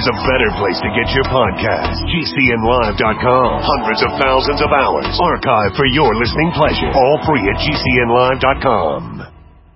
there's a better place to get your podcast. GCNlive.com. Hundreds of thousands of hours archived for your listening pleasure. All free at GCNlive.com.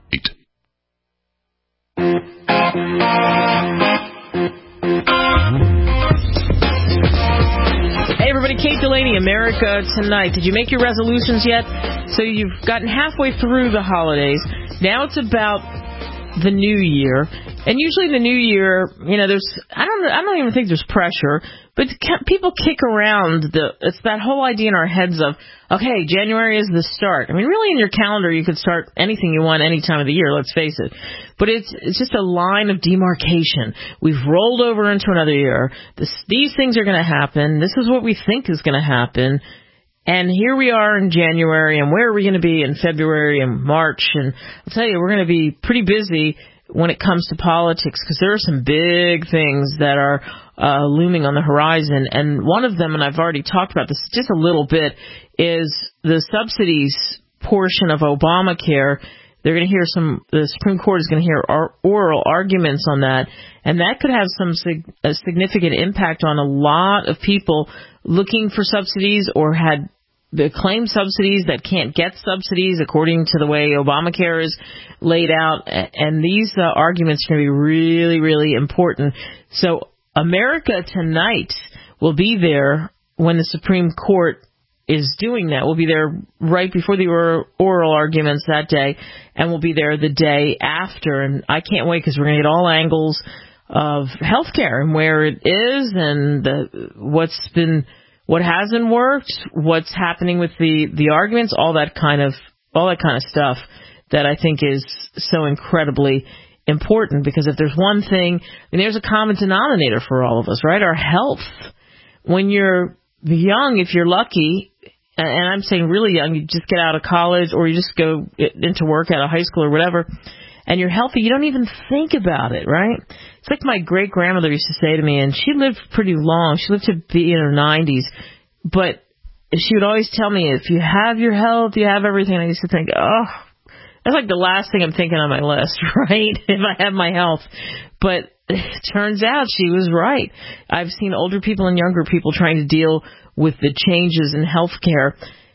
Hey everybody, Kate Delaney, America Tonight. Did you make your resolutions yet? So you've gotten halfway through the holidays. Now it's about the new year. And usually the new year, you know, I don't even think there's pressure, but people kick around it's that whole idea in our heads of, okay, January is the start. I mean, really in your calendar you could start anything you want any time of the year, let's face it. But it's just a line of demarcation. We've rolled over into another year. These things are going to happen. This is what we think is going to happen. And here we are in January, and where are we going to be in February and March? And I'll tell you, we're going to be pretty busy when it comes to politics, because there are some big things that are looming on the horizon. And one of them, and I've already talked about this just a little bit, is the subsidies portion of Obamacare. They're going to hear the Supreme Court is going to hear oral arguments on that, and that could have a significant impact on a lot of people looking for subsidies or had the claim subsidies that can't get subsidies according to the way Obamacare is laid out. And these arguments are going to be really, really important. So America Tonight will be there when the Supreme Court is doing that. We'll be there right before the oral arguments that day, and we'll be there the day after. And I can't wait, because we're going to get all angles of healthcare and where it is and what hasn't worked, what's happening with the arguments, all that kind of stuff that I think is so incredibly important. Because if there's one thing, and there's a common denominator for all of us, right? Our health. When you're young, if you're lucky, and I'm saying really young, you just get out of college or you just go into work out of high school or whatever, and you're healthy, you don't even think about it, right? It's like my great-grandmother used to say to me, and she lived pretty long. She lived to be in her 90s, but she would always tell me, if you have your health, you have everything. And I used to think, oh, that's like the last thing I'm thinking on my list, right? If I have my health. But it turns out she was right. I've seen older people and younger people trying to deal with the changes in healthcare,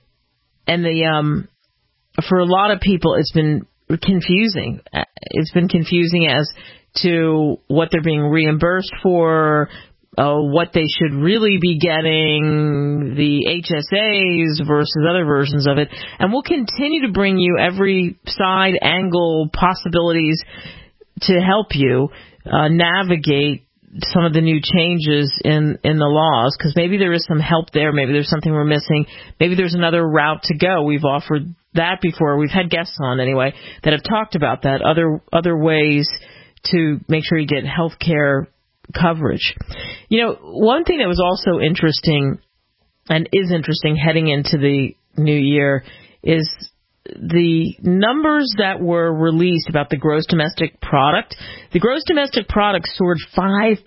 and for a lot of people, it's been confusing. It's been confusing as to what they're being reimbursed for, what they should really be getting, the HSAs versus other versions of it. And we'll continue to bring you every side angle possibilities to help you navigate some of the new changes in the laws, because maybe there is some help there. Maybe there's something we're missing. Maybe there's another route to go. We've offered that before. We've had guests on anyway that have talked about that, other ways to make sure you get health care coverage. You know, one thing that was also interesting and is interesting heading into the new year is the numbers that were released about the gross domestic product. The gross domestic product soared 5%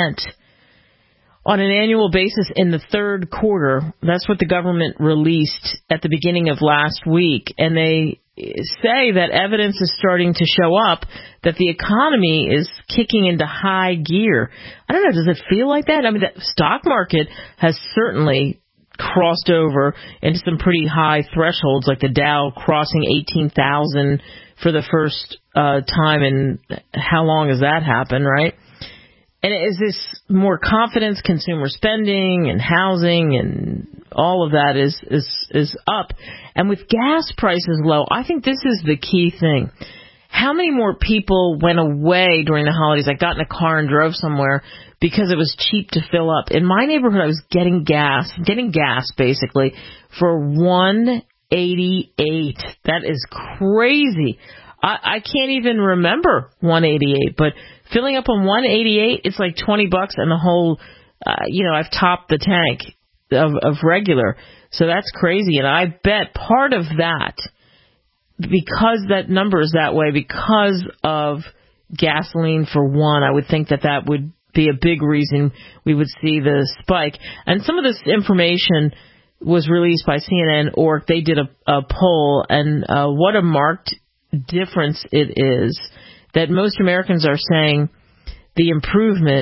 on an annual basis in the third quarter. That's what the government released at the beginning of last week. And they say that evidence is starting to show up that the economy is kicking into high gear. I don't know, does it feel like that? I mean, the stock market has certainly crossed over into some pretty high thresholds, like the Dow crossing 18,000 for the first time in how long has that happened, right? And is this more confidence, consumer spending and housing and all of that is up? And with gas prices low, I think this is the key thing. How many more people went away during the holidays? I got in a car and drove somewhere because it was cheap to fill up. In my neighborhood, I was getting gas basically for $1.88. That is crazy. I can't even remember $1.88, but filling up on $1.88, it's like $20, and the whole, I've topped the tank of regular. So that's crazy, and I bet part of that, because that number is that way, because of gasoline for one, I would think that would be a big reason we would see the spike. And some of this information was released by CNN, or they did a poll, and what a marked difference it is that most Americans are saying the improvement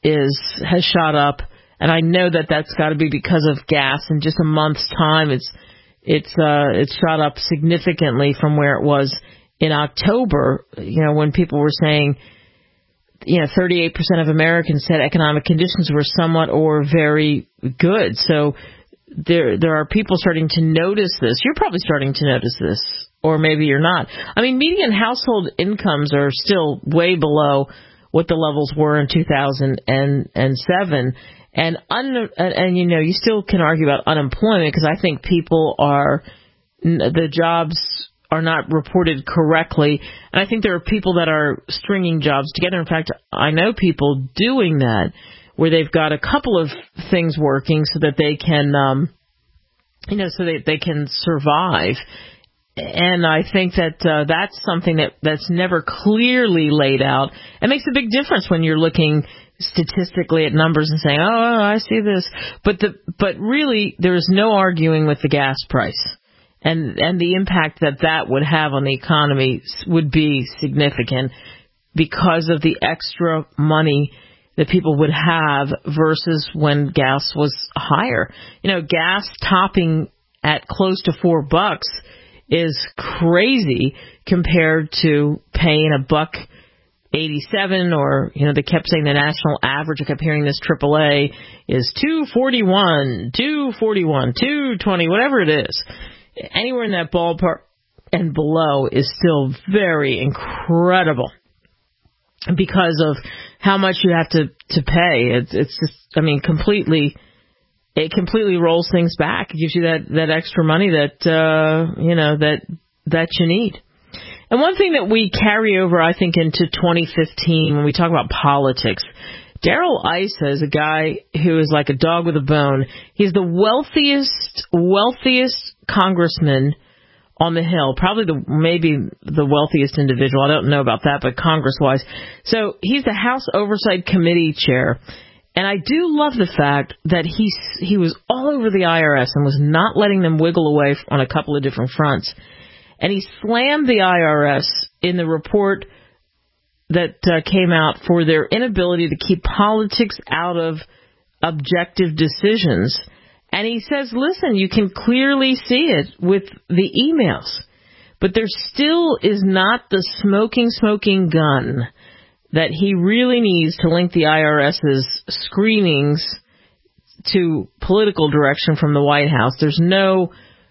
has shot up, and I know that that's got to be because of gas. In just a month's time, it's shot up significantly from where it was in October. When people were saying, 38% of Americans said economic conditions were somewhat or very good. So there are people starting to notice this. You're probably starting to notice this, or maybe you're not. I mean, median household incomes are still way below what the levels were in 2007. And you still can argue about unemployment, because I think the jobs are not reported correctly. And I think there are people that are stringing jobs together. In fact, I know people doing that, where they've got a couple of things working so that they can, they can survive. And I think that that's something that's never clearly laid out. It makes a big difference when you're looking statistically at numbers and saying, oh, I see this. But really, there is no arguing with the gas price. And the impact that would have on the economy would be significant because of the extra money that people would have versus when gas was higher. Gas topping at close to $4 is crazy compared to paying $1.87, or they kept saying the national average. I kept hearing this AAA is $2.41, $2.20, whatever it is. Anywhere in that ballpark and below is still very incredible because of how much you have to pay. It's just, completely. It completely rolls things back. It gives you that extra money that you need. And one thing that we carry over, I think, into 2015 when we talk about politics, Darrell Issa is a guy who is like a dog with a bone. He's the wealthiest congressman on the Hill, probably maybe the wealthiest individual. I don't know about that, but Congress-wise. So he's the House Oversight Committee chair. And I do love the fact that he was all over the IRS and was not letting them wiggle away on a couple of different fronts. And he slammed the IRS in the report that came out for their inability to keep politics out of objective decisions. And he says, listen, you can clearly see it with the emails. But there still is not the smoking gun that he really needs to link the IRS's screenings to political direction from the White House. There's no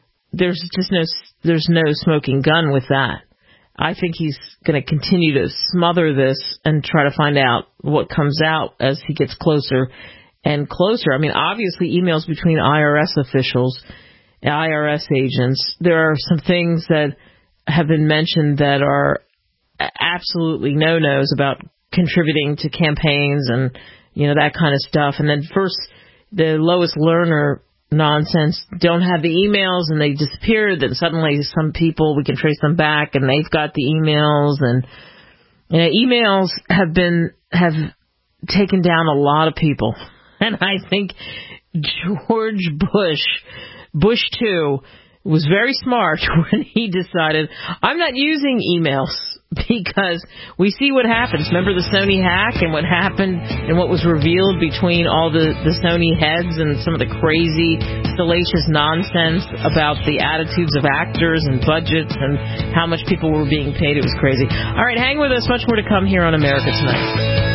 smoking gun with that. I think he's going to continue to smother this and try to find out what comes out as he gets closer and closer. I mean, obviously, emails between IRS officials, IRS agents, there are some things that have been mentioned that are absolutely no-nos about contributing to campaigns and, that kind of stuff. And then first, the Lois Lerner nonsense, don't have the emails and they disappeared. Then suddenly some people, we can trace them back and they've got the emails. And emails have taken down a lot of people. And I think George Bush 2, was very smart when he decided, I'm not using emails because we see what happens. Remember the Sony hack and what happened and what was revealed between all the Sony heads and some of the crazy, salacious nonsense about the attitudes of actors and budgets and how much people were being paid. It was crazy. All right, hang with us. Much more to come here on America Tonight.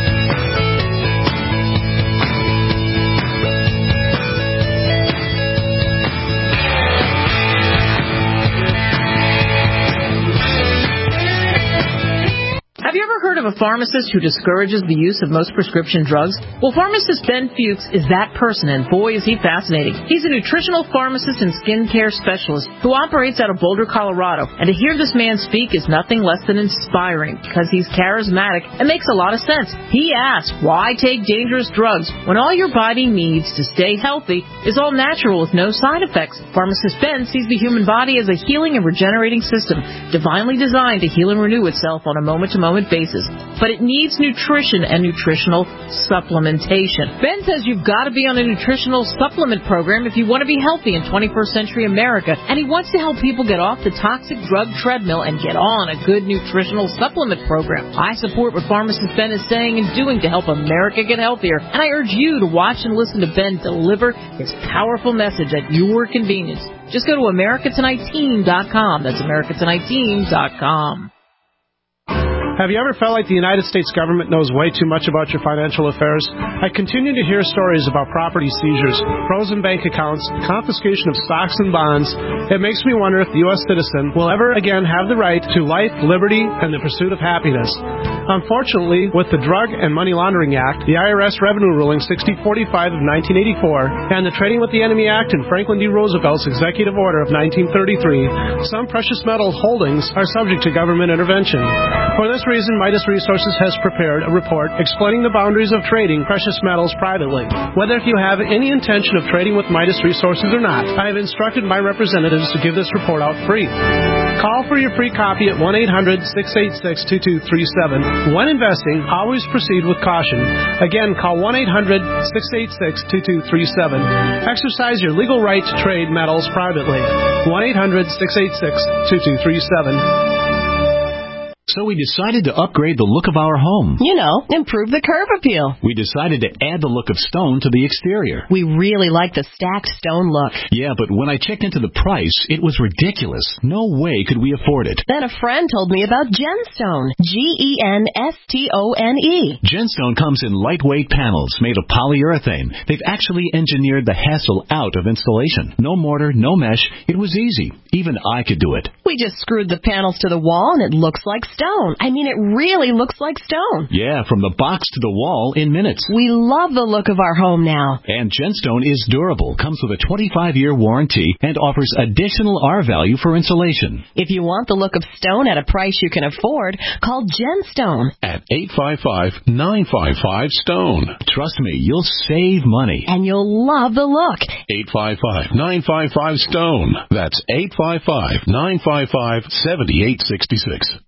Have you ever heard of a pharmacist who discourages the use of most prescription drugs? Well, pharmacist Ben Fuchs is that person, and boy, is he fascinating. He's a nutritional pharmacist and skincare specialist who operates out of Boulder, Colorado. And to hear this man speak is nothing less than inspiring because he's charismatic and makes a lot of sense. He asks, why take dangerous drugs when all your body needs to stay healthy is all natural with no side effects? Pharmacist Ben sees the human body as a healing and regenerating system, divinely designed to heal and renew itself on a moment-to-moment basis. but it needs nutrition and nutritional supplementation. Ben says you've got to be on a nutritional supplement program if you want to be healthy in 21st century America, and he wants to help people get off the toxic drug treadmill and get on a good nutritional supplement program. I support what pharmacist Ben is saying and doing to help America get healthier, and I urge you to watch and listen to Ben deliver his powerful message at your convenience. Just go to AmericaTonightTeam.com. That's AmericaTonightTeam.com. Have you ever felt like the United States government knows way too much about your financial affairs? I continue to hear stories about property seizures, frozen bank accounts, confiscation of stocks and bonds. It makes me wonder if the U.S. citizen will ever again have the right to life, liberty, and the pursuit of happiness. Unfortunately, with the Drug and Money Laundering Act, the IRS Revenue Ruling 6045 of 1984, and the Trading with the Enemy Act and Franklin D. Roosevelt's Executive Order of 1933, some precious metal holdings are subject to government intervention. For this reason, Midas Resources has prepared a report explaining the boundaries of trading precious metals privately. Whether if you have any intention of trading with Midas Resources or not, I have instructed my representatives to give this report out free. Call for your free copy at 1-800-686-2237. When investing, always proceed with caution. Again, call 1-800-686-2237. Exercise your legal right to trade metals privately. 1-800-686-2237. So we decided to upgrade the look of our home. You know, improve the curb appeal. We decided to add the look of stone to the exterior. We really like the stacked stone look. Yeah, but when I checked into the price, it was ridiculous. No way could we afford it. Then a friend told me about Genstone. Genstone. Genstone comes in lightweight panels made of polyurethane. They've actually engineered the hassle out of installation. No mortar, no mesh. It was easy. Even I could do it. We just screwed the panels to the wall and it looks like stone. I mean, it really looks like stone. Yeah, from the box to the wall in minutes. We love the look of our home now. And Genstone is durable, comes with a 25-year warranty, and offers additional R-value for insulation. If you want the look of stone at a price you can afford, call Genstone. At 855-955-STONE. Trust me, you'll save money. And you'll love the look. 855-955-STONE. That's 855-955-7866.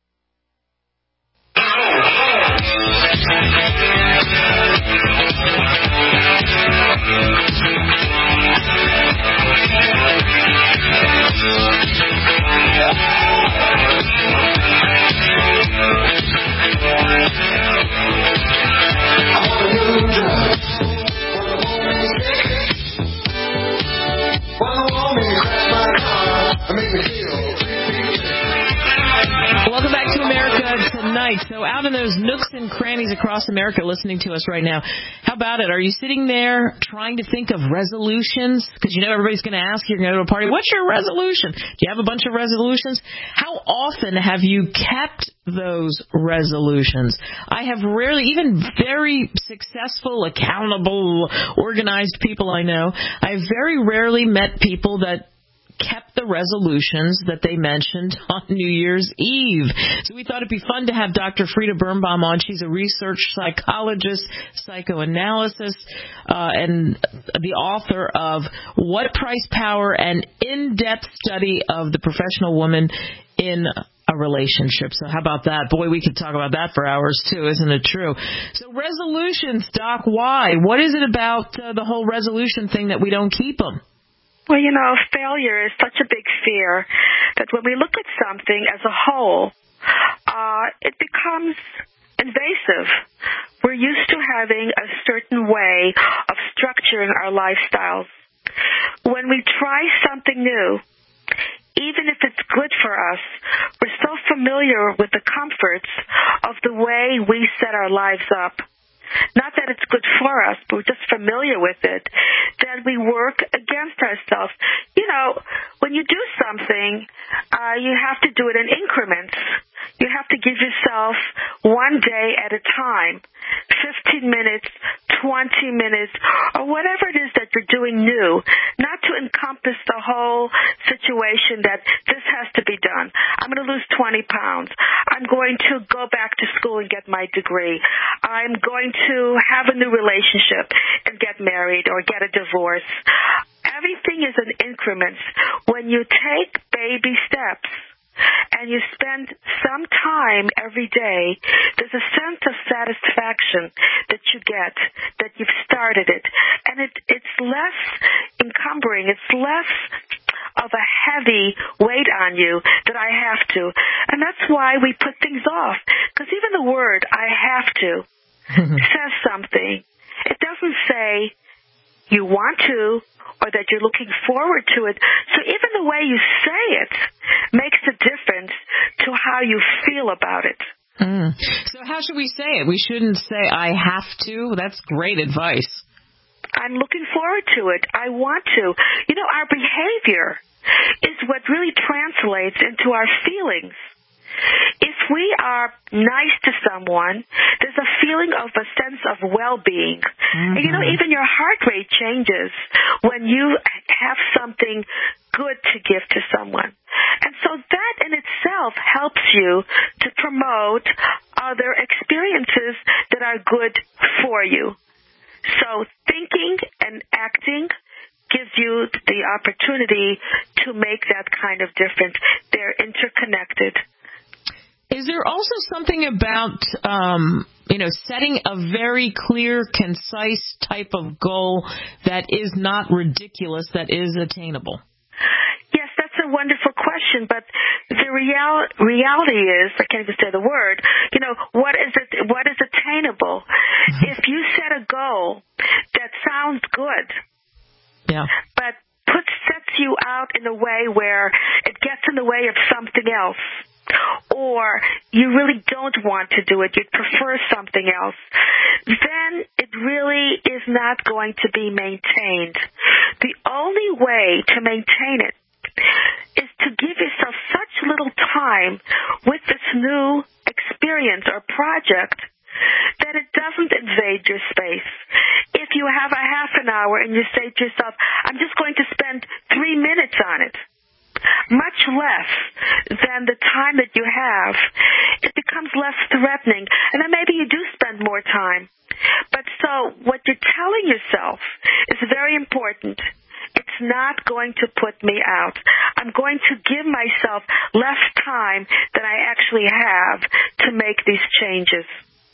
Welcome back to America Tonight. So out in those nooks and crannies across America listening to us right now, how about it? Are you sitting there trying to think of resolutions? Because you know everybody's going to ask you, you're going to go to a party, what's your resolution? Do you have a bunch of resolutions? How often have you kept those resolutions? I have rarely, even very successful, accountable, organized people I know, I have very rarely met people that kept the resolutions that they mentioned on New Year's Eve. So we thought it'd be fun to have Dr. Frida Birnbaum on. She's a research psychologist, psychoanalysis, and the author of What Price, Power, an in-depth study of the professional woman in a relationship. So how about that? Boy, we could talk about that for hours too, isn't it true? So resolutions, Doc, why? What is it about the whole resolution thing that we don't keep them? Well, you know, failure is such a big fear that when we look at something as a whole, it becomes invasive. We're used to having a certain way of structuring our lifestyles. When we try something new, even if it's good for us, we're so familiar with the comforts of the way we set our lives up. Not that it's good for us, but we're just familiar with it, then we work against ourselves. You know, when you do something, you have to do it in increments. You have to give yourself one day at a time, 15 minutes, 20 minutes, or whatever it is that you're doing new, not to encompass the whole situation that this has to be done. I'm going to lose 20 pounds. I'm going to go back to school and get my degree. I'm going to have a new relationship and get married or get a divorce. Everything is in increments. When you take baby steps, and you spend some time every day, there's a sense of satisfaction that you get, that you've started it. And it's less encumbering. It's less of a heavy weight on you that I have to. And that's why we put things off. Because even the word I have to says something. It doesn't say you want to or that you're looking forward to it. So even the way you say it makes a difference to how you feel about it. So how should we say it? We shouldn't say I have to. That's great advice. I'm looking forward to it. I want to. You know, our behavior is what really translates into our feelings. If we are nice to someone, there's a feeling of a sense of well-being. And, you know, even your heart rate changes when you have something good to give to someone. And so that in itself helps you to promote other experiences that are good for you. So thinking and acting gives you the opportunity to make that kind of difference. They're interconnected. Is there also something about, setting a very clear, concise type of goal that is not ridiculous, that is attainable? Yes, that's a wonderful question, but the reality is, I can't even say the word, what is attainable? If you set a goal that sounds good, but sets you out in a way where it gets in the way of something else, or you really don't want to do it, you'd prefer something else, then it really is not going to be maintained. The only way to maintain it is to give yourself such little time with this new experience or project that it doesn't invade your space. If you have a half an hour and you say to yourself, I'm just going to spend 3 minutes on it, much less than the time that you have, it becomes less threatening. And then maybe you do spend more time. But so what you're telling yourself is very important. It's not going to put me out. I'm going to give myself less time than I actually have to make these changes.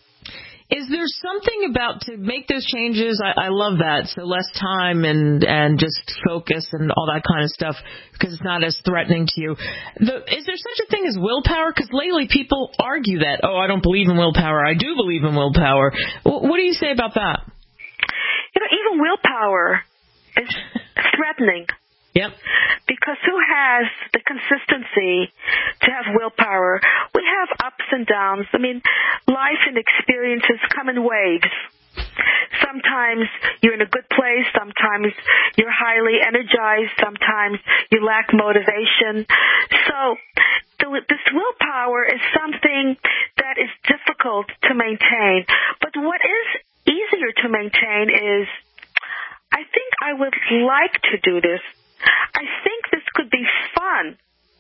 Is there something about to make those changes? I love that. So less time and just focus and all that kind of stuff because it's not as threatening to you. Is there such a thing as willpower? Because lately people argue that, I don't believe in willpower. I do believe in willpower. What do you say about that? Even willpower is threatening. Yep. Because who has the consistency to have willpower? We have ups and downs. I mean, life and experiences come in waves. Sometimes you're in a good place. Sometimes you're highly energized. Sometimes you lack motivation. So this willpower is something that is difficult to maintain. But what is easier to maintain is, I think I would like to do this. I think this could be fun.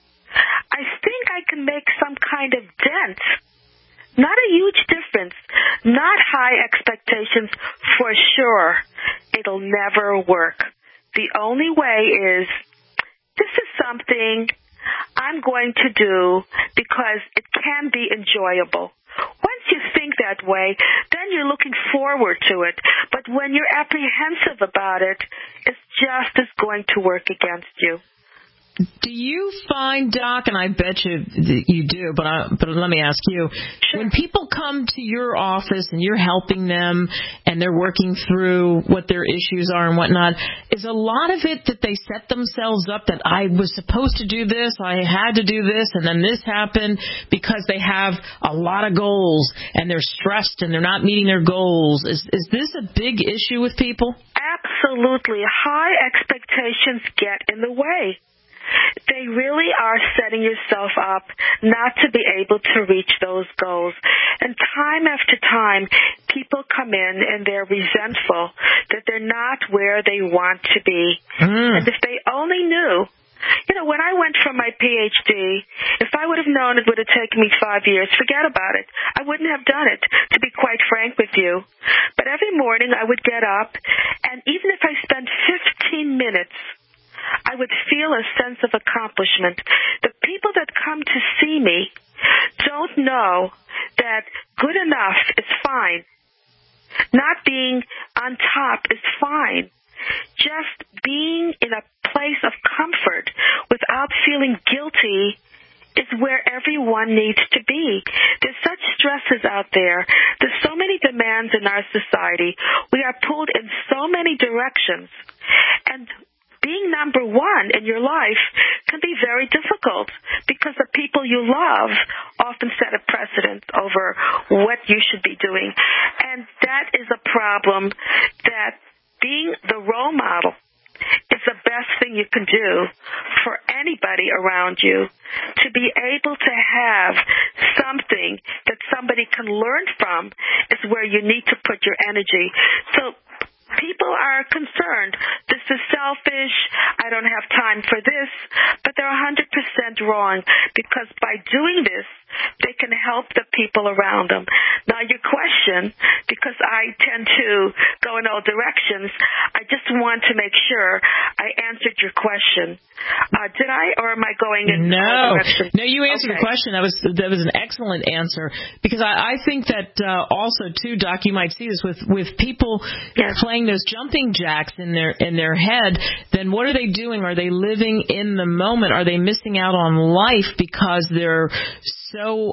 I think I can make some kind of dent. Not a huge difference. Not high expectations for sure. It'll never work. The only way is, this is something I'm going to do because it can be enjoyable. Once you think that way, then you're looking forward to it. But when you're apprehensive about it, it's just as going to work against you. Do you find, Doc, and I bet you do, but let me ask you, Sure. When people come to your office and you're helping them and they're working through what their issues are and whatnot, is a lot of it that they set themselves up that I was supposed to do this, I had to do this, and then this happened because they have a lot of goals and they're stressed and they're not meeting their goals? Is this a big issue with people? Absolutely. High expectations get in the way. They really are setting yourself up not to be able to reach those goals. And time after time, people come in and they're resentful that they're not where they want to be. And if they only knew, when I went for my PhD, if I would have known it would have taken me 5 years, forget about it. I wouldn't have done it, to be quite frank with you. But every morning I would get up, and even if I spent 15 minutes I would feel a sense of accomplishment. The people that come to see me don't know that good enough is fine. Not being on top is fine. Just being in a place of comfort without feeling guilty is where everyone needs to be. There's such stresses out there. There's so many demands in our society. We are pulled in so many directions. And being number one in your life can be very difficult because the people you love often set a precedent over what you should be doing. And that is a problem, that being the role model is the best thing you can do for anybody around you. To be able to have something that somebody can learn from is where you need to put your energy. So people are concerned, this is selfish, I don't have time for this, but they're 100% wrong, because by doing this, they can help the people around them. Now, your question, because I tend to go in all directions, I just want to make sure I answered your question. Did I, or am I going in all directions? No, you answered the question. That was an excellent answer, because I think that also, too, Doc, you might see this with people playing those jumping jacks in their head. Then what are they doing? Are they living in the moment? Are they missing out on life because they're so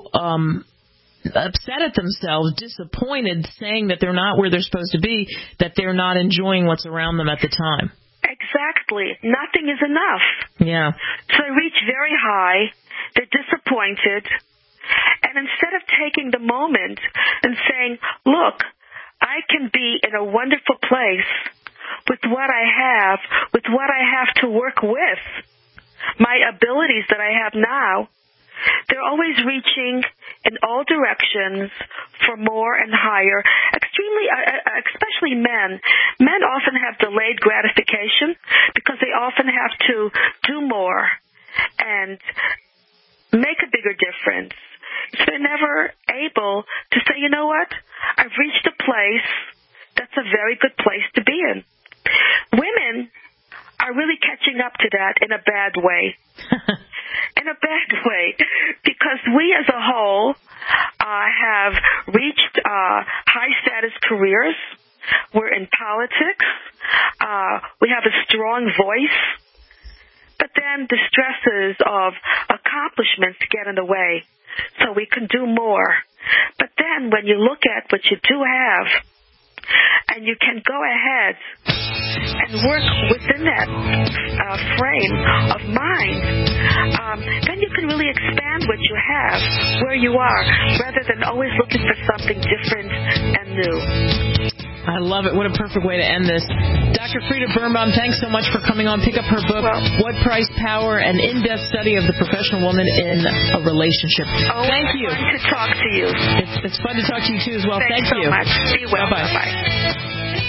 upset at themselves, disappointed, saying that they're not where they're supposed to be, that they're not enjoying what's around them at the time? Exactly. Nothing is enough. Yeah. So they reach very high, they're disappointed, and instead of taking the moment and saying, look, I can be in a wonderful place with what I have, with what I have to work with, my abilities that I have now, they're always reaching in all directions for more and higher. Especially men. Men often have delayed gratification because they often have to do more and make a bigger difference. So they're never able to say, you know what, I've reached a place that's a very good place to be in. Women are really catching up to that in a bad way. In a bad way, because we as a whole have reached high status careers. We're in politics. We have a strong voice. But then the stresses of accomplishments get in the way, so we can do more. But then when you look at what you do have, and you can go ahead and work within that frame of mind, then you can really expand what you have, where you are, rather than always looking for something different and new. I love it. What a perfect way to end this. Dr. Frida Birnbaum, thanks so much for coming on. Pick up her book, What Price Power, an in-depth study of the professional woman in a relationship. Thank you. It's fun to talk to you. It's fun to talk to you, too, as well. Thanks so much. Be well. Bye-bye. Bye-bye.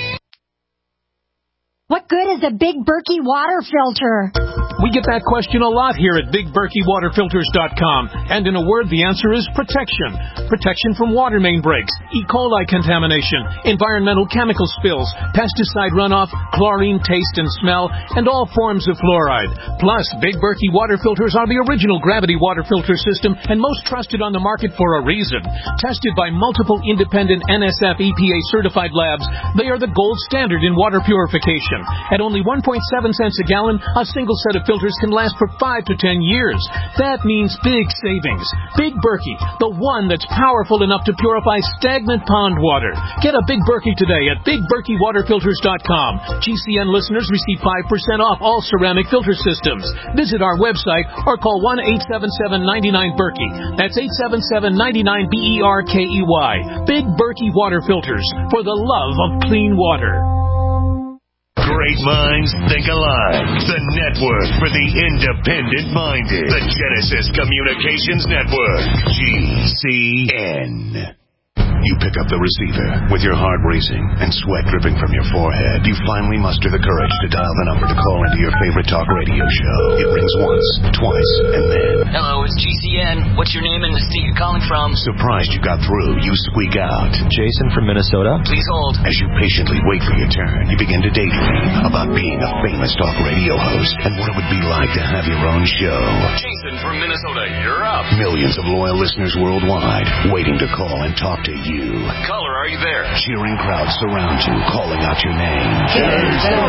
What good is a Big Berkey water filter? We get that question a lot here at BigBerkeyWaterFilters.com. And in a word, the answer is protection. Protection from water main breaks, E. coli contamination, environmental chemical spills, pesticide runoff, chlorine taste and smell, and all forms of fluoride. Plus, Big Berkey water filters are the original gravity water filter system and most trusted on the market for a reason. Tested by multiple independent NSF EPA certified labs, they are the gold standard in water purification. At only 1.7 cents a gallon, a single set of filters can last for 5 to 10 years. That means big savings. Big Berkey, the one that's powerful enough to purify stagnant pond water. Get a Big Berkey today at BigBerkeyWaterFilters.com. GCN listeners receive 5% off all ceramic filter systems. Visit our website or call 1-877-99-BERKEY. That's 877-99-BERKEY. Big Berkey Water Filters, for the love of clean water. Great minds think alike. The network for the independent-minded. The Genesis Communications Network. GCN. You pick up the receiver. With your heart racing and sweat dripping from your forehead, you finally muster the courage to dial the number to call into your favorite talk radio show. It rings once, twice, and then... Hello, it's GCN. What's your name and the state you're calling from? Surprised you got through, you squeak out. Jason from Minnesota. Please hold. As you patiently wait for your turn, you begin to daydream about being a famous talk radio host and what it would be like to have your own show. Jason from Minnesota, you're up. Millions of loyal listeners worldwide waiting to call and talk to you. Caller, are you there? Cheering crowds surround you, calling out your name. Jason!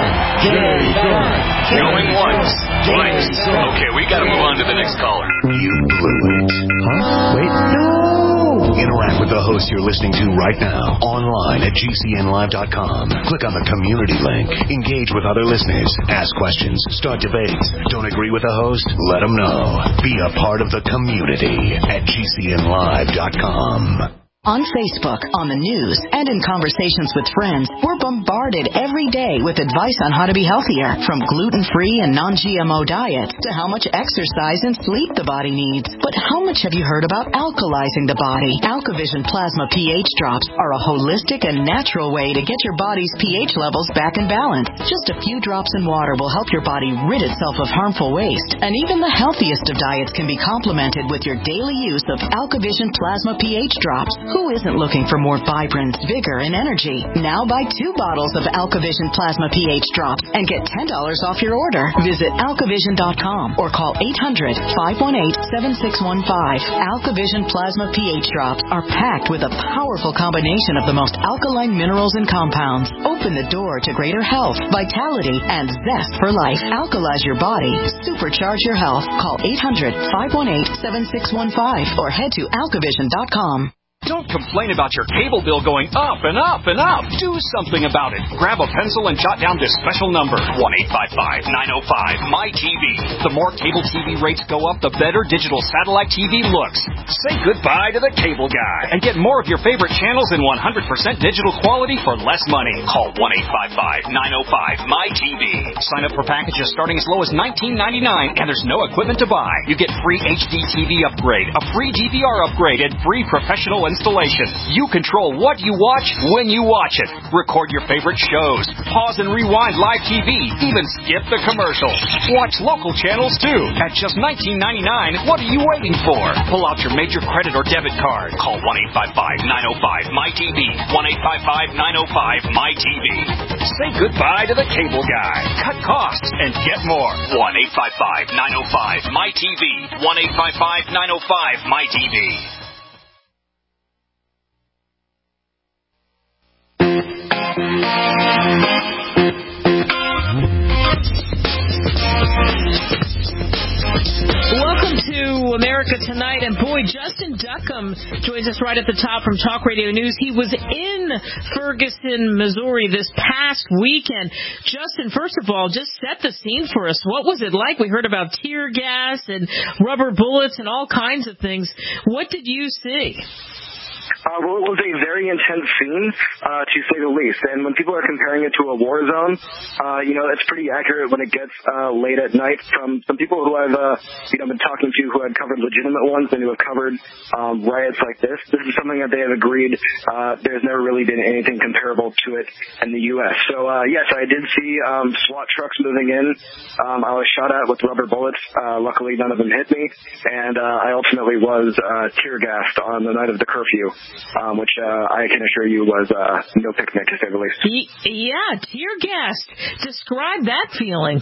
Going once, twice. Okay, we gotta move on to the next caller. You blew it. Huh? Wait. No! Interact with the host you're listening to right now, online at GCNlive.com. Click on the community link. Engage with other listeners. Ask questions. Start debates. Don't agree with the host? Let them know. Be a part of the community at GCNlive.com. On Facebook, on the news, and in conversations with friends, we're bombarded every day with advice on how to be healthier, from gluten-free and non-GMO diets to how much exercise and sleep the body needs. But how much have you heard about alkalizing the body? AlkaVision Plasma pH drops are a holistic and natural way to get your body's pH levels back in balance. Just a few drops in water will help your body rid itself of harmful waste, and even the healthiest of diets can be complemented with your daily use of AlkaVision Plasma pH drops. Who isn't looking for more vibrance, vigor, and energy? Now buy 2 bottles of AlkaVision Plasma pH drops and get $10 off your order. Visit AlkaVision.com or call 800-518-7615. AlkaVision Plasma pH drops are packed with a powerful combination of the most alkaline minerals and compounds. Open the door to greater health, vitality, and zest for life. Alkalize your body. Supercharge your health. Call 800-518-7615 or head to AlkaVision.com. Don't complain about your cable bill going up and up and up. Do something about it. Grab a pencil and jot down this special number, 1-855-905-MY-TV. The more cable TV rates go up, the better digital satellite TV looks. Say goodbye to the cable guy and get more of your favorite channels in 100% digital quality for less money. Call 1-855-905-MY-TV. Sign up for packages starting as low as $19.99, and there's no equipment to buy. You get free HD TV upgrade, a free DVR upgrade, and free professional installation. You control what you watch when you watch it. Record your favorite shows. Pause and rewind live TV. Even skip the commercials. Watch local channels too. At just $19.99, what are you waiting for? Pull out your major credit or debit card. Call 1-855-905-MY-TV. 1-855-905-MY-TV. Say goodbye to the cable guy. Cut costs and get more. 1-855-905-MY-TV. 1-855-905-MY-TV. Welcome to America Tonight, and boy, Justin Duckham joins us right at the top from Talk Radio News. He was in Ferguson, Missouri this past weekend. Justin, first of all, just set the scene for us. What was it like? We heard about tear gas and rubber bullets and all kinds of things. What did you see? Well, it was a very intense scene, to say the least. And when people are comparing it to a war zone, it's pretty accurate when it gets late at night. From some people who I've been talking to who had covered legitimate ones and who have covered riots like this is something that they have agreed there's never really been anything comparable to it in the U.S. So, yes, I did see SWAT trucks moving in. I was shot at with rubber bullets. Luckily, none of them hit me. And I ultimately was tear gassed on the night of the curfew. Which I can assure you was no picnic, to say the least. Yeah, tear gas. Describe that feeling.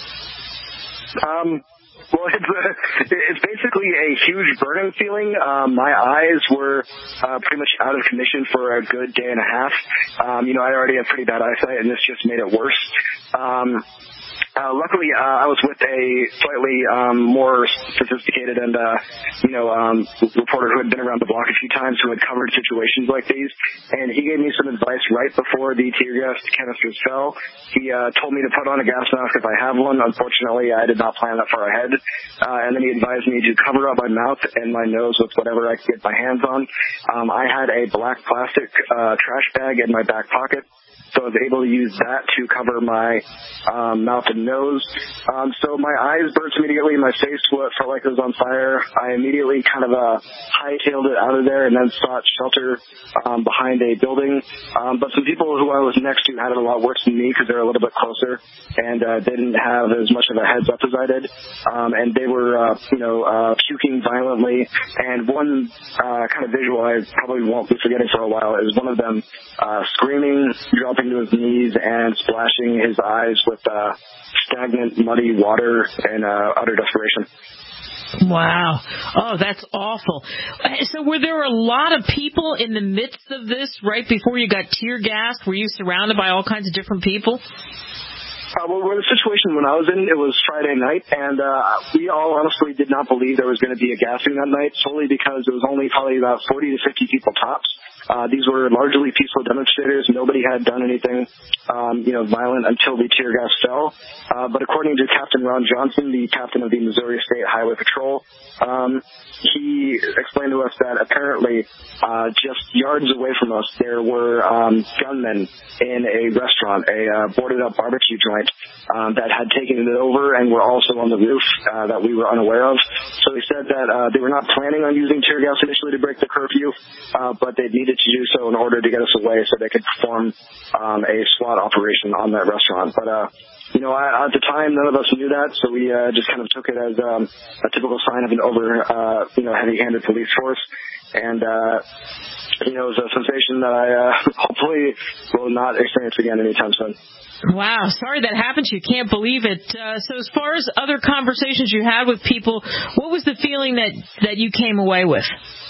Well, it's basically a huge burning feeling. My eyes were pretty much out of commission for a good day and a half. I already have pretty bad eyesight, and this just made it worse. Luckily, I was with a slightly more sophisticated and, reporter who had been around the block a few times who had covered situations like these, and he gave me some advice right before the tear gas canisters fell. He told me to put on a gas mask if I have one. Unfortunately, I did not plan that far ahead. And then he advised me to cover up my mouth and my nose with whatever I could get my hands on. I had a black plastic trash bag in my back pocket. so I was able to use that to cover my mouth and nose. So my eyes burnt immediately. My face felt like it was on fire. I immediately kind of hightailed it out of there and then sought shelter behind a building. But some people who I was next to had it a lot worse than me because they were a little bit closer, and they didn't have as much of a heads up as I did. And they were, puking violently. And one kind of visual I probably won't be forgetting for a while is one of them screaming, dropping to his knees, and splashing his eyes with stagnant, muddy water in utter desperation. Wow. Oh, that's awful. So were there a lot of people in the midst of this right before you got tear gassed? Were you surrounded by all kinds of different people? Well, the situation when I was in, it was Friday night, and we all honestly did not believe there was going to be a gassing that night, solely because it was only probably about 40 to 50 people tops. These were largely peaceful demonstrators. Nobody had done anything, violent until the tear gas fell. But according to Captain Ron Johnson, the captain of the Missouri State Highway Patrol, he explained to us that apparently just yards away from us there were gunmen in a restaurant, a boarded-up barbecue joint that had taken it over and were also on the roof that we were unaware of. So they said that they were not planning on using tear gas initially to break the curfew, but they needed to do so in order to get us away so they could perform a SWAT operation on that restaurant. But at the time, none of us knew that, so we just kind of took it as a typical sign of an heavy-handed police force. And it was a sensation that I hopefully will not experience again anytime soon. Wow, sorry that happened to you. Can't believe it. So as far as other conversations you had with people, what was the feeling that you came away with?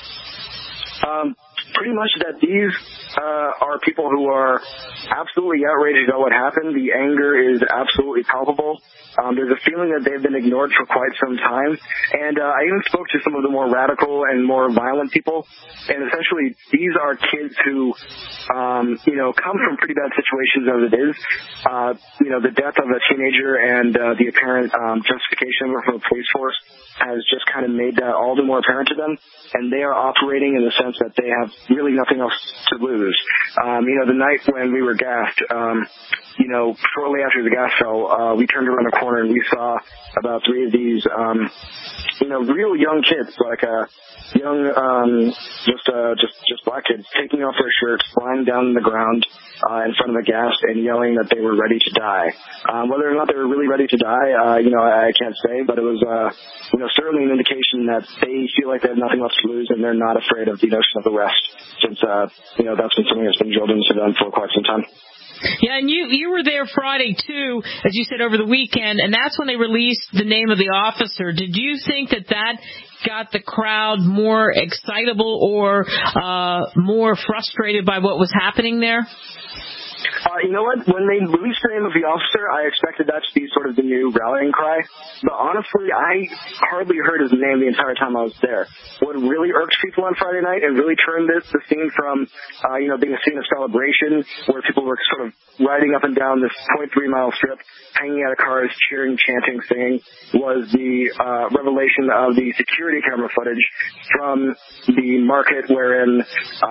Pretty much that these are people who are absolutely outraged about what happened. The anger is absolutely palpable. There's a feeling that they've been ignored for quite some time. And I even spoke to some of the more radical and more violent people. And essentially, these are kids who, come from pretty bad situations as it is. The death of a teenager and the apparent justification from the police force has just kind of made that all the more apparent to them. And they are operating in the sense that they have really nothing else to lose. The night when we were gassed, shortly after the gas fell, we turned around a corner and we saw about three of these, real young kids, like young, just black kids, taking off their shirts, flying down the ground in front of the gas and yelling that they were ready to die. Whether or not they were really ready to die, I can't say, but it was, certainly an indication that they feel like they have nothing left to lose and they're not afraid of the notion of arrest, since, that's been something that's been drilled into them for quite some time. Yeah, and you were there Friday, too, as you said, over the weekend, and that's when they released the name of the officer. Did you think that got the crowd more excitable or more frustrated by what was happening there? You know what? When they released the name of the officer, I expected that to be sort of the new rallying cry. But honestly, I hardly heard his name the entire time I was there. What really irked people on Friday night and really turned the scene from, being a scene of celebration where people were sort of riding up and down this 0.3-mile strip, hanging out of cars, cheering, chanting, singing, was the revelation of the security camera footage from the market wherein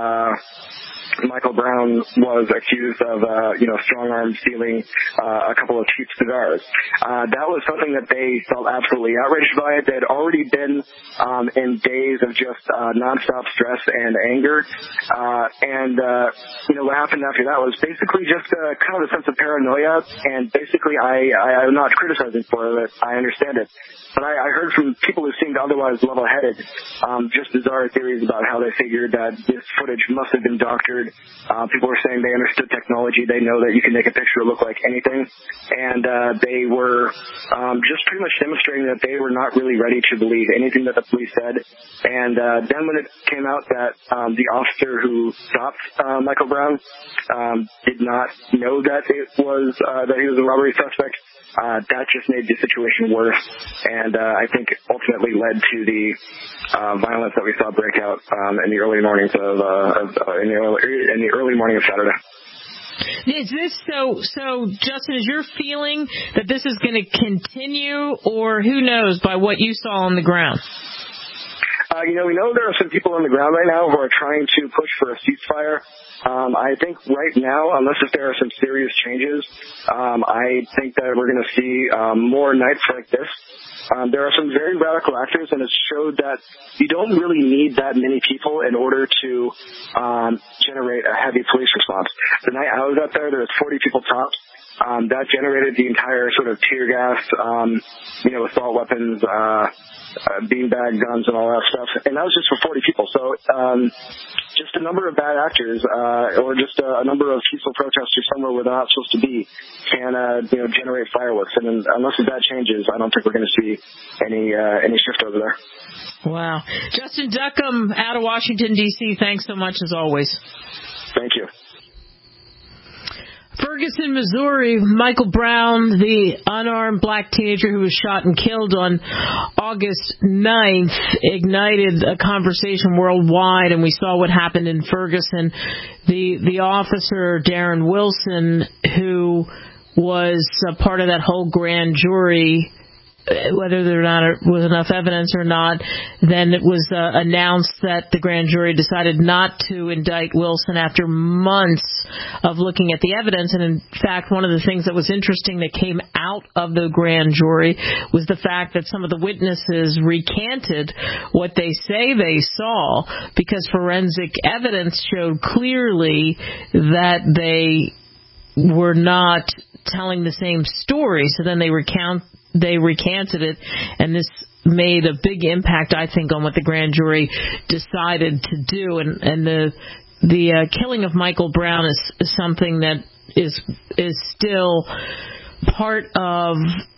Michael Brown was accused of, strong-arm stealing a couple of cheap cigars. That was something that they felt absolutely outraged by. They had already been in days of just nonstop stress and anger. What happened after that was basically just kind of a sense of paranoia. And basically, I'm not criticizing for it. I understand it. But I heard from people who seemed otherwise level-headed just bizarre theories about how they figured that this footage must have been doctored. People were saying they understood technology. They know that you can make a picture look like anything. And they were just pretty much demonstrating that they were not really ready to believe anything that the police said. And then when it came out that the officer who stopped Michael Brown did not know that it was that he was a robbery suspect, that just made the situation worse, and I think ultimately led to the violence that we saw break out in the early mornings in the early morning of Saturday. Is this so, Justin, is your feeling that this is going to continue, or who knows by what you saw on the ground? We know there are some people on the ground right now who are trying to push for a ceasefire. I think right now, unless if there are some serious changes, I think that we're going to see more nights like this. There are some very radical actors, and it's showed that you don't really need that many people in order to generate a heavy police response. The night I was out there was 40 people tops. That generated the entire sort of tear gas, assault weapons, beanbag guns and all that stuff. And that was just for 40 people. So just a number of bad actors or just a number of peaceful protesters somewhere where they're not supposed to be can generate fireworks. And unless that changes, I don't think we're going to see any shift over there. Wow. Justin Duckham out of Washington, D.C., thanks so much as always. Thank you. Ferguson, Missouri, Michael Brown, the unarmed black teenager who was shot and killed on August 9th, ignited a conversation worldwide, and we saw what happened in Ferguson. The officer, Darren Wilson, who was a part of that whole grand jury, whether there was enough evidence or not, then it was announced that the grand jury decided not to indict Wilson after months of looking at the evidence. And in fact, one of the things that was interesting that came out of the grand jury was the fact that some of the witnesses recanted what they say they saw, because forensic evidence showed clearly that they were not telling the same story. So then they recanted it, and this made a big impact, I think, on what the grand jury decided to do. And the killing of Michael Brown is something that is still part of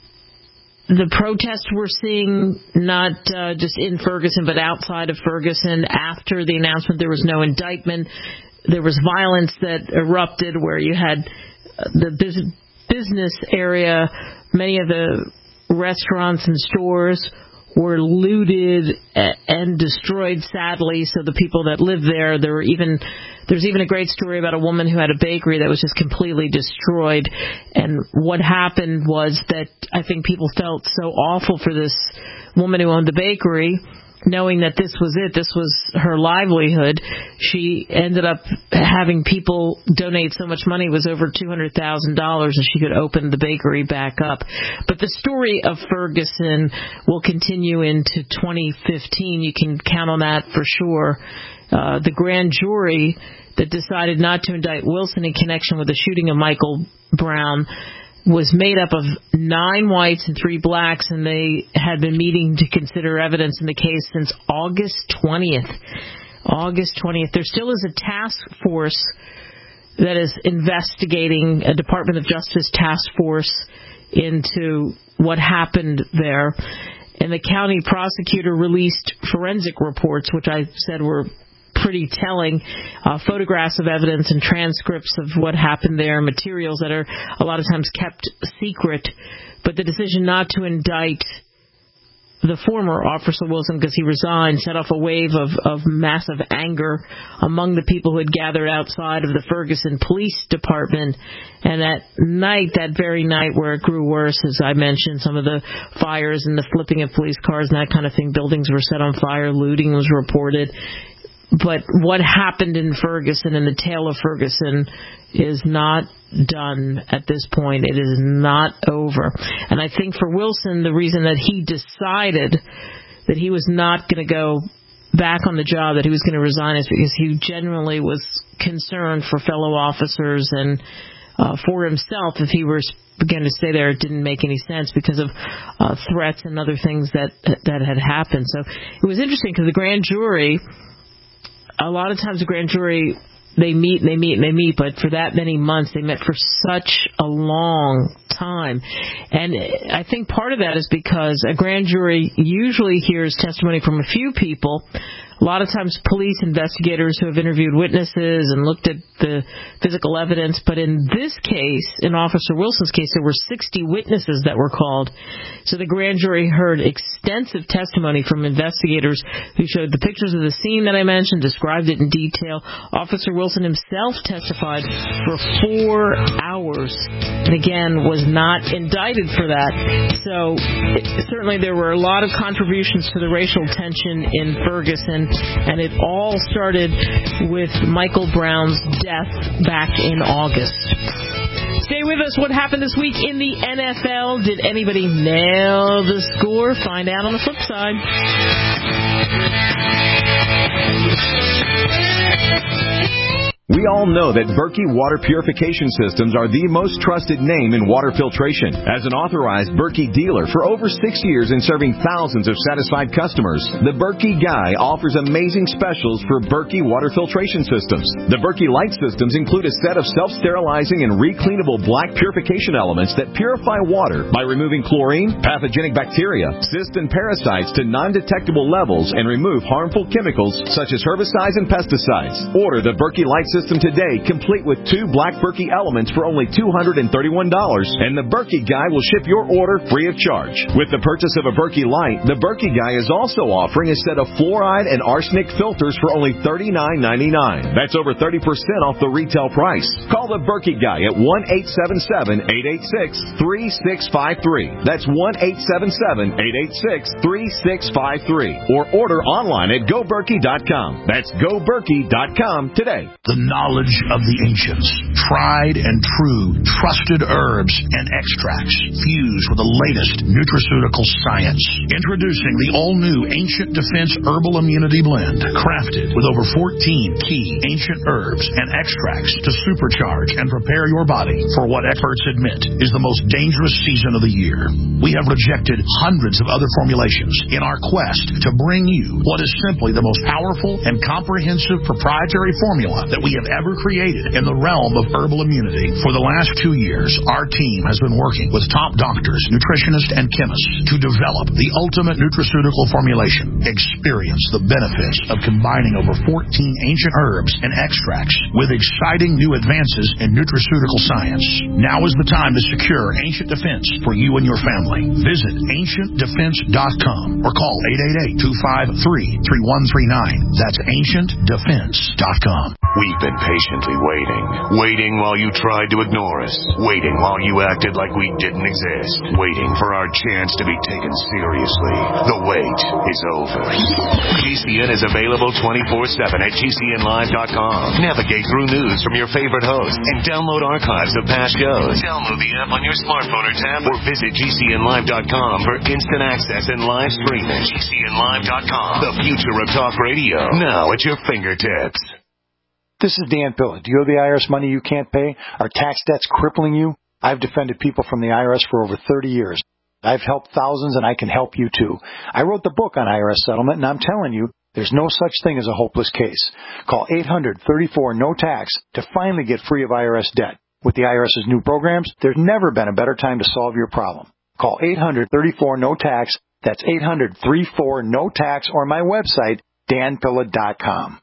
the protest we're seeing, not just in Ferguson, but outside of Ferguson. After the announcement, there was no indictment. There was violence that erupted where you had the business area, many of the restaurants and stores were looted and destroyed, sadly. So the people that lived there, there's even a great story about a woman who had a bakery that was just completely destroyed. And what happened was that I think people felt so awful for this woman who owned the bakery, knowing that this was her livelihood. She ended up having people donate so much money, it was over $200,000, and she could open the bakery back up. But the story of Ferguson will continue into 2015. You can count on that for sure. The grand jury that decided not to indict Wilson in connection with the shooting of Michael Brown was made up of 9 whites and 3 blacks, and they had been meeting to consider evidence in the case since August 20th. August 20th. There still is a task force that is investigating, a Department of Justice task force, into what happened there. And the county prosecutor released forensic reports, which I said were pretty telling, photographs of evidence and transcripts of what happened there, materials that are a lot of times kept secret. But the decision not to indict the former Officer Wilson, because he resigned, set off a wave of massive anger among the people who had gathered outside of the Ferguson Police Department. And that very night where it grew worse, as I mentioned, some of the fires and the flipping of police cars and that kind of thing, buildings were set on fire, looting was reported. But what happened in Ferguson and the tale of Ferguson is not done at this point. It is not over. And I think for Wilson, the reason that he decided that he was not going to go back on the job, that he was going to resign, is because he genuinely was concerned for fellow officers and for himself. If he were going to stay there, it didn't make any sense because of threats and other things that had happened. So it was interesting because the grand jury, a lot of times the grand jury, they meet, but for that many months, they met for such a long time. And I think part of that is because a grand jury usually hears testimony from a few people, a lot of times police investigators who have interviewed witnesses and looked at the physical evidence. But in this case, in Officer Wilson's case, there were 60 witnesses that were called. So the grand jury heard extensive testimony from investigators who showed the pictures of the scene that I mentioned, described it in detail. Officer Wilson himself testified for 4 hours and, again, was not indicted for that. So certainly there were a lot of contributions to the racial tension in Ferguson, and it all started with Michael Brown's death back in August. Stay with us. What happened this week in the NFL? Did anybody nail the score? Find out on the flip side. We all know that Berkey Water Purification Systems are the most trusted name in water filtration. As an authorized Berkey dealer for over 6 years and serving thousands of satisfied customers, the Berkey Guy offers amazing specials for Berkey Water Filtration Systems. The Berkey Light Systems include a set of self-sterilizing and recleanable black purification elements that purify water by removing chlorine, pathogenic bacteria, cysts, and parasites to non-detectable levels and remove harmful chemicals such as herbicides and pesticides. Order the Berkey Light System today, complete with 2 black Berkey elements for only $231, and the Berkey Guy will ship your order free of charge. With the purchase of a Berkey Light, the Berkey Guy is also offering a set of fluoride and arsenic filters for only $39.99. That's over 30% off the retail price. Call the Berkey Guy at 1-877-886-3653. That's 1-877-886-3653. Or order online at GoBerkey.com. That's GoBerkey.com today. The knowledge of the ancients, tried and true, trusted herbs and extracts fused with the latest nutraceutical science. Introducing the all-new Ancient Defense Herbal Immunity Blend, crafted with over 14 key ancient herbs and extracts to supercharge and prepare your body for what experts admit is the most dangerous season of the year. We have rejected hundreds of other formulations in our quest to bring you what is simply the most powerful and comprehensive proprietary formula that we have ever created in the realm of herbal immunity. For the last 2 years, our team has been working with top doctors, nutritionists, and chemists to develop the ultimate nutraceutical formulation. Experience the benefits of combining over 14 ancient herbs and extracts with exciting new advances in nutraceutical science. Now is the time to secure Ancient Defense for you and your family. Visit AncientDefense.com or call 888-253-3139. That's AncientDefense.com. We've been patiently waiting while you tried to ignore us, waiting while you acted like we didn't exist, waiting for our chance to be taken seriously. The wait is over. GCN is available 24/7 at GCNlive.com. Navigate through news from your favorite hosts and download archives of past shows. Download the app on your smartphone or tablet or visit GCNlive.com for instant access and live streaming. GCNlive.com, the future of talk radio, now at your fingertips. This is Dan Pilla. Do you owe the IRS money you can't pay? Are tax debts crippling you? I've defended people from the IRS for over 30 years. I've helped thousands, and I can help you too. I wrote the book on IRS settlement, and I'm telling you, there's no such thing as a hopeless case. Call 800-34-NO-TAX to finally get free of IRS debt. With the IRS's new programs, there's never been a better time to solve your problem. Call 800-34-NO-TAX. That's 800-34-NO-TAX, or my website, danpilla.com.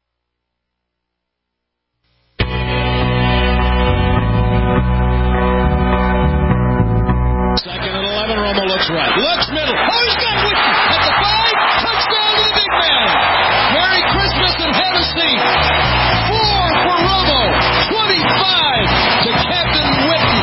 Second and 11, Romo looks right. Looks middle. Oh, he's got Whitten at the 5. Touchdown to the big man. Merry Christmas and have a seat. 4 for Romo. 25 to Captain Whitten.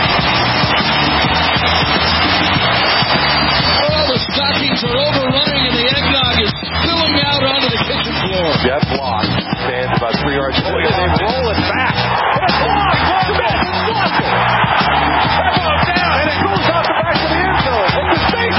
Oh, the stockings are overrunning and the eggnog is spilling out onto the kitchen floor. Dead block. Stands about 3 yards. Oh, they roll it back. And it's blocked. It's blocked. That ball down, and it goes out the back of the end zone. It's a safety.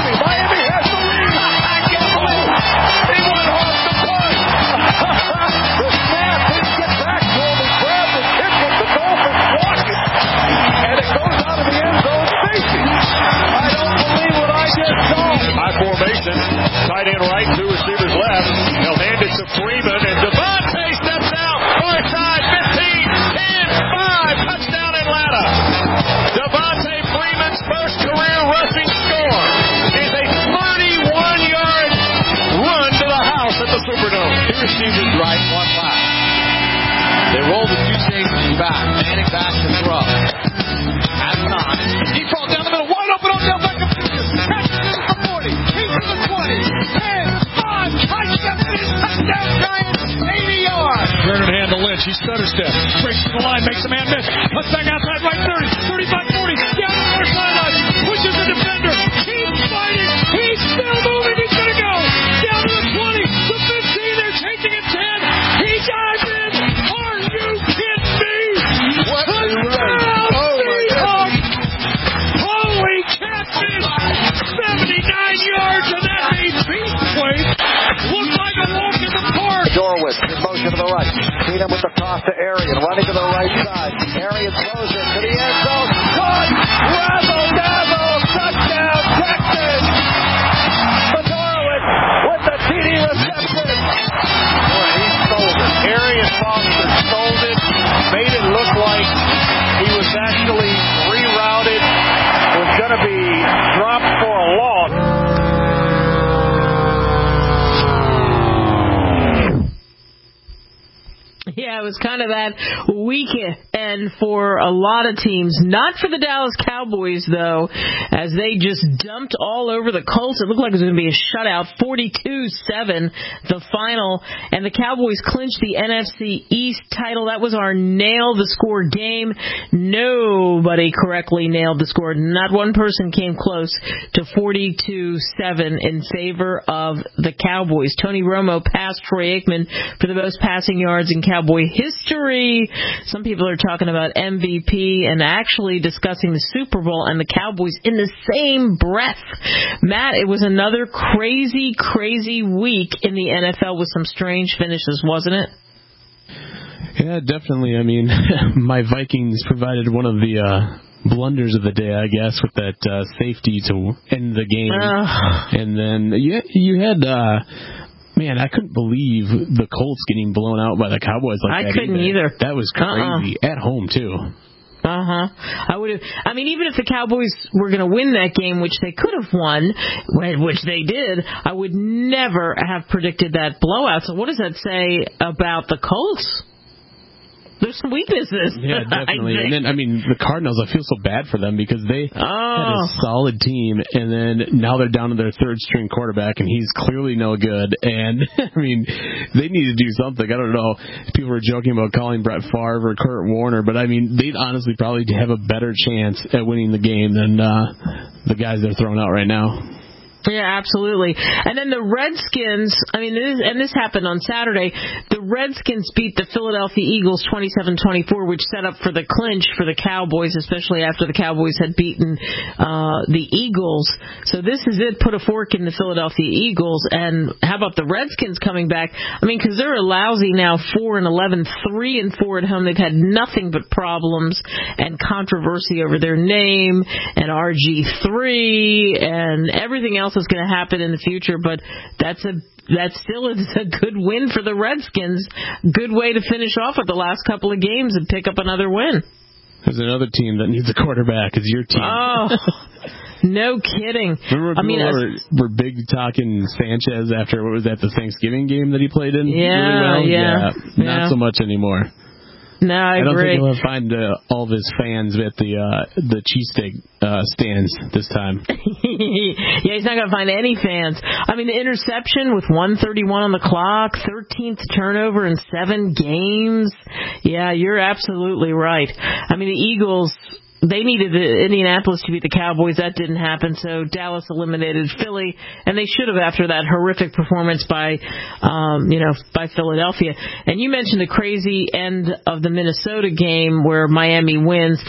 He stutter step. Breaks to the line. Makes a man miss. Cuts back outside right 30. 35-40. Down the far sideline. Pushes the defender. He's fighting. He's still moving. He's going to go. Down to the 20. The 15. They're taking it 10. He dives in. Are you kidding me? What a run. Oh, my God. Holy catfish. 79 yards, and that made Pete Place look like a walk in the park. Dorwin in motion to the right. Keenum with the toss to Arian, running to the right side. Arian throws it to the end zone. Caught! Razzle dazzle! Touchdown, Texas! Dorwin with the TD reception. Boy, he stole it. Arian Foster stole it, made it look like he was actually rerouted, was going to be dropped for a loss. Yeah, it was kind of that weekend for a lot of teams. Not for the Dallas Cowboys, though, as they just dumped all over the Colts. It looked like it was going to be a shutout, 42-7, the final. And the Cowboys clinched the NFC East title. That was our nail-the-score game. Nobody correctly nailed the score. Not one person came close to 42-7 in favor of the Cowboys. Tony Romo passed Troy Aikman for the most passing yards in Cowboy history. Some people are talking about MVP and actually discussing the Super Bowl and the Cowboys in the same breath. Matt, it was another crazy, crazy week in the NFL with some strange finishes, wasn't it? Yeah, definitely. I mean, my Vikings provided one of the blunders of the day, I guess, with that safety to end the game. And then you had... Man, I couldn't believe the Colts getting blown out by the Cowboys like that. I couldn't either. That was crazy. At home, too. I would have. I mean, even if the Cowboys were going to win that game, which they could have won, which they did, I would never have predicted that blowout. So what does that say about the Colts? There's some weaknesses. Yeah, definitely. And then, I mean, the Cardinals, I feel so bad for them because they had a solid team, and then now they're down to their third-string quarterback, and he's clearly no good. And, I mean, they need to do something. I don't know. People were joking about calling Brett Favre or Kurt Warner, but, I mean, they'd honestly probably have a better chance at winning the game than the guys they're throwing out right now. Yeah, absolutely. And then the Redskins, I mean, this happened on Saturday, the Redskins beat the Philadelphia Eagles 27-24, which set up for the clinch for the Cowboys, especially after the Cowboys had beaten the Eagles. So this is it, put a fork in the Philadelphia Eagles. And how about the Redskins coming back? I mean, because they're a lousy now 4-11, 3-4 at home. They've had nothing but problems and controversy over their name and RG3 and everything else is going to happen in the future, but that still is a good win for the Redskins. Good way to finish off with the last couple of games and pick up another win. There's another team that needs a quarterback. It's your team. Oh, no kidding. Remember we're big talking Sanchez after, what was that, the Thanksgiving game that he played in? Yeah, really well? Not so much anymore. No, I don't agree. think he'll find all of his fans at the cheesesteak stands this time. Yeah, he's not going to find any fans. I mean, the interception with 1:31 on the clock, 13th turnover in 7 games. Yeah, you're absolutely right. I mean, the Eagles, they needed Indianapolis to beat the Cowboys. That didn't happen, so Dallas eliminated Philly, and they should have after that horrific performance by Philadelphia. And you mentioned the crazy end of the Minnesota game where Miami wins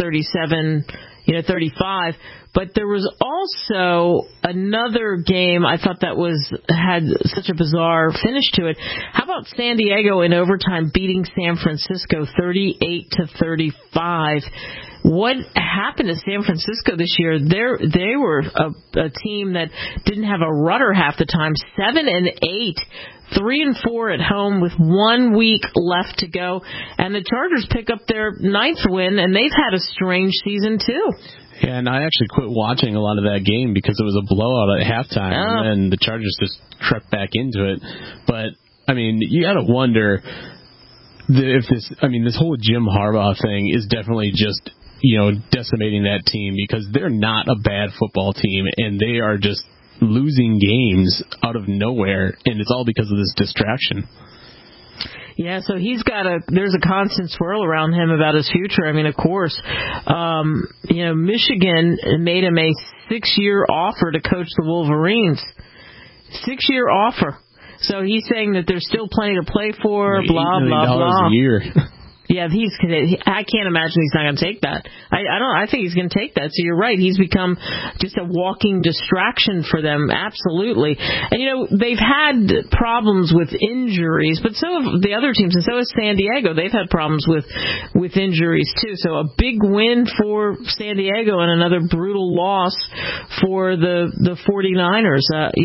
37-35. But there was also another game I thought that had such a bizarre finish to it. How about San Diego in overtime beating San Francisco 38-35? What happened to San Francisco this year? They were a team that didn't have a rudder half the time. 7-8. 3-4 at home with 1 week left to go. And the Chargers pick up their 9th win, and they've had a strange season too. Yeah, and I actually quit watching a lot of that game because it was a blowout at halftime, and then the Chargers just crept back into it. But, I mean, you got to wonder if this whole Jim Harbaugh thing is definitely just, decimating that team because they're not a bad football team, and they are just losing games out of nowhere, and it's all because of this distraction. Yeah, so there's a constant swirl around him about his future. I mean, of course, Michigan made him a 6-year offer to coach the Wolverines. 6-year offer. So he's saying that there's still plenty to play for, blah, blah, blah. $8 million a year. Yeah, I can't imagine he's not going to take that. I think he's going to take that. So you're right. He's become just a walking distraction for them. Absolutely. And, they've had problems with injuries, but so have the other teams, and so has San Diego. They've had problems with injuries, too. So a big win for San Diego and another brutal loss for the 49ers.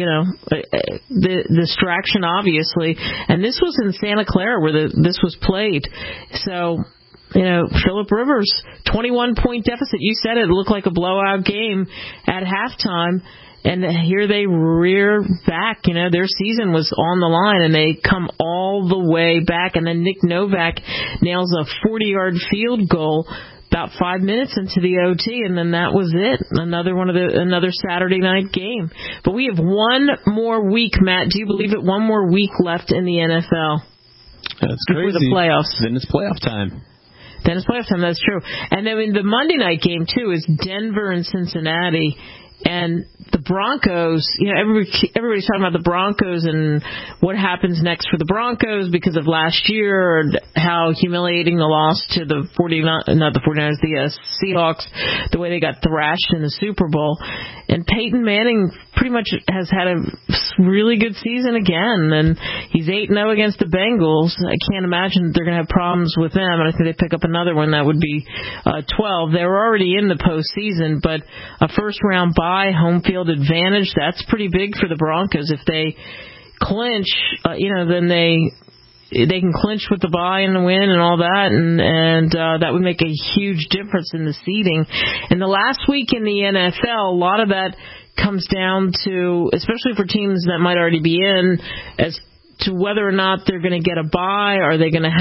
The distraction, obviously. And this was in Santa Clara where this was played. So, Phillip Rivers, 21-point deficit. You said it looked like a blowout game at halftime. And here they rear back. Their season was on the line, and they come all the way back. And then Nick Novak nails a 40-yard field goal about 5 minutes into the OT, and then that was it. Another Saturday night game. But we have one more week, Matt. Do you believe it? One more week left in the NFL. That's crazy. Before the playoffs. Then it's playoff time. That's true. And then the Monday night game, too, is Denver and Cincinnati. And the Broncos, everybody's talking about the Broncos and what happens next for the Broncos because of last year, or how humiliating the loss to the Seahawks, the way they got thrashed in the Super Bowl. And Peyton Manning pretty much has had a really good season again, and he's 8-0 against the Bengals. I can't imagine that they're going to have problems with them, and I think they pick up another one. That would be 12. They were already in the postseason, but a first-round bye, home field advantage, that's pretty big for the Broncos. If they clinch, then they can clinch with the bye and the win and all that, and that would make a huge difference in the seeding. And the last week in the NFL, a lot of that comes down to, especially for teams that might already be in, as to whether or not they're going to get a bye. Are they going to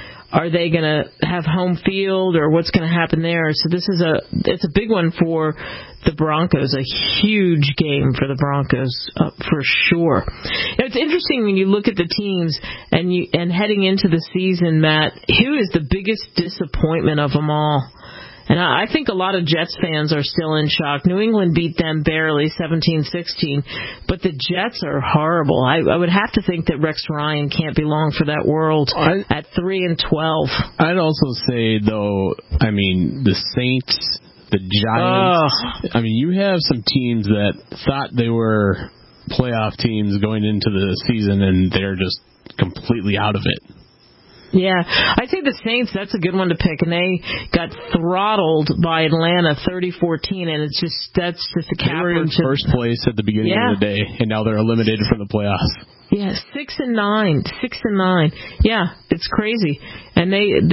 have home field, or what's going to happen there? So it's a big one for the Broncos, a huge game for the Broncos for sure. It's interesting when you look at the teams and heading into the season, Matt, who is the biggest disappointment of them all? And I think a lot of Jets fans are still in shock. New England beat them barely, 17-16, but the Jets are horrible. I would have to think that Rex Ryan can't be long for that world at 3-12. I'd also say, though, the Saints, the Giants. You have some teams that thought they were playoff teams going into the season, and they're just completely out of it. Yeah, I'd say the Saints, that's a good one to pick, and they got throttled by Atlanta 30-14, and that's just a capper. They were in first place at the beginning of the day, and now they're eliminated from the playoffs. Yeah, 6-9. Yeah, it's crazy. And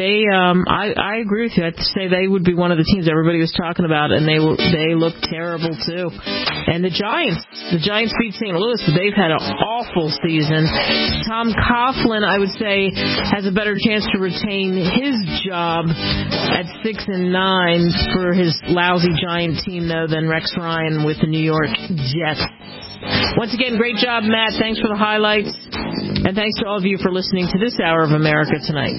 I agree with you. I'd say they would be one of the teams everybody was talking about, and they look terrible too. And the Giants beat St. Louis, but they've had an awful season. Tom Coughlin, I would say, has a better chance to retain his job at 6-9 for his lousy Giant team, though, than Rex Ryan with the New York Jets. Once again, great job, Matt. Thanks for the highlights. And thanks to all of you for listening to this hour of America Tonight.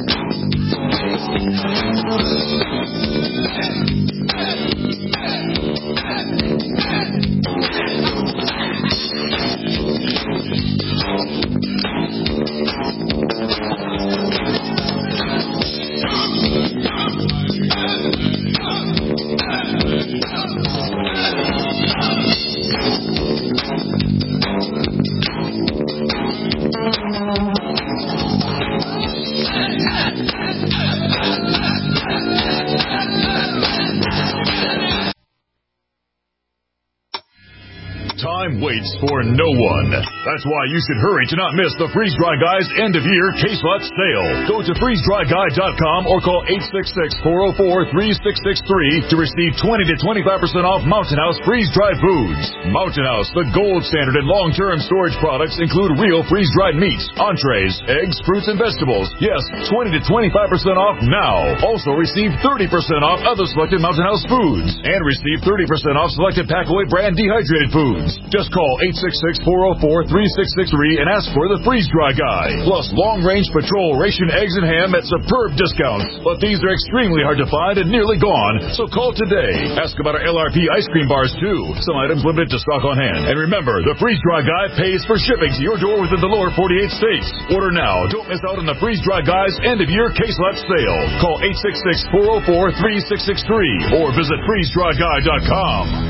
Time waits for no one. That's why you should hurry to not miss the Freeze Dry Guy's end-of-year case lot sale. Go to freezedryguy.com or call 866-404-3663 to receive 20 to 25% off Mountain House freeze-dried foods. Mountain House, the gold standard in long-term storage products, include real freeze-dried meats, entrees, eggs, fruits, and vegetables. Yes, 20 to 25% off now. Also receive 30% off other selected Mountain House foods and receive 30% off selected Packaway brand dehydrated foods. foods. Just call 866-404-3663 and ask for the Freeze Dry Guy. Plus, long-range patrol ration eggs and ham at superb discounts. But these are extremely hard to find and nearly gone, so call today. Ask about our LRP ice cream bars, too. Some items limited to stock on hand. And remember, the Freeze Dry Guy pays for shipping to your door within the lower 48 states. Order now. Don't miss out on the Freeze Dry Guy's end-of-year case lot sale. Call 866-404-3663 or visit freezedryguy.com.